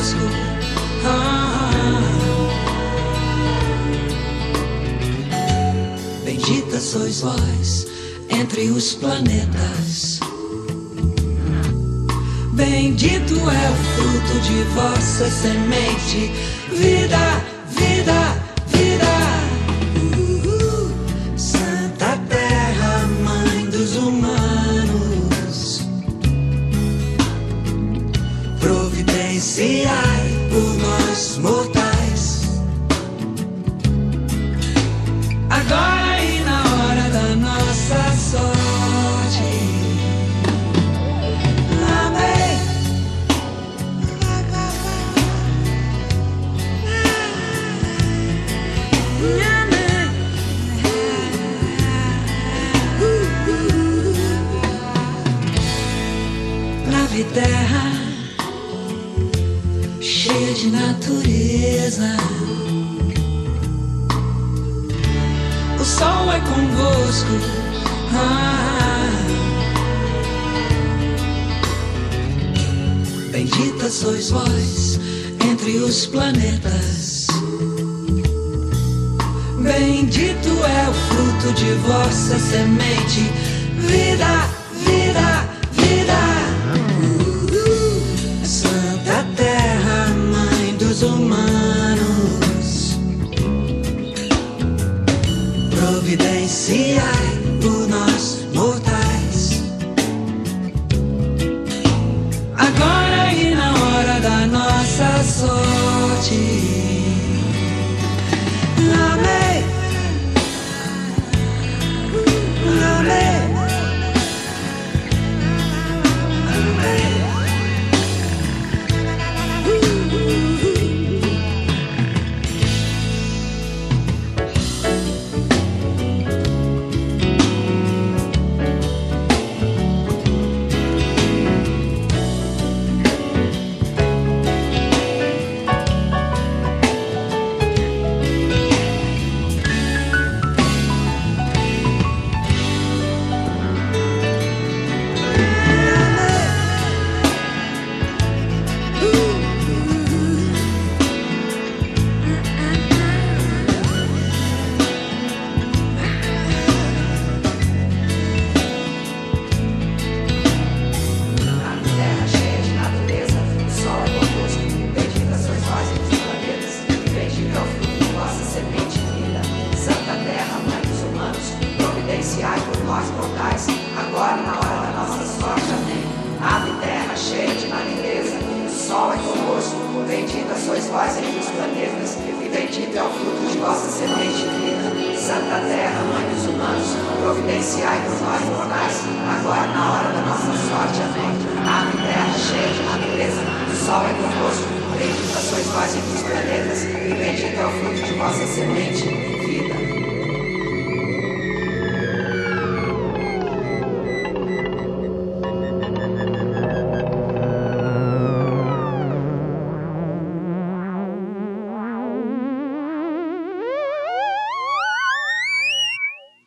convosco. Bendita sois vós entre os planetas. Bendito é o fruto de vossa semente. Vida, vida, vida. Santa Terra, mãe dos humanos, providenciai por nós mortais, agora e na hora da nossa sorte. Terra cheia de natureza, o sol é convosco. Bendita sois vós entre os planetas. Bendito é o fruto de vossa semente. Vida, vida, vida. Humanos, providenciai por nós mortais, agora e na hora da nossa sorte. Amém. Amém. Bendita sois vós entre os planetas, e bendito é o fruto de vossa semente vida. Santa Terra, mãe dos humanos, providenciai por nós mortais, agora na hora da nossa sorte. Amém. Ave terra cheia de natureza, o sol é convosco. Bendita sois vós entre os planetas, e bendito é o fruto de vossa semente.